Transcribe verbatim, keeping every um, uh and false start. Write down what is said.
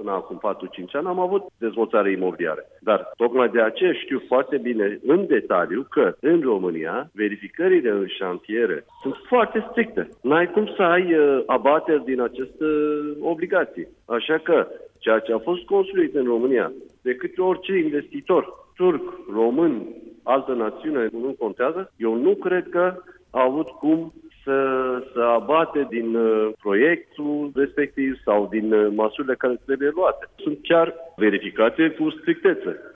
până acum patru-cinci ani am avut dezvoltare imobiliară. Dar tocmai de aceea știu foarte bine în detaliu că în România verificările în șantiere sunt foarte stricte. N-ai cum să ai uh, abateri din aceste obligații. Așa că ceea ce a fost construit în România de câte orice investitor, turc, român, altă națiune, nu contează, eu nu cred că a avut cum să, să abate din uh, proiectul respectiv sau din uh, măsurile care trebuie luate. Sunt chiar verificate cu strictețe.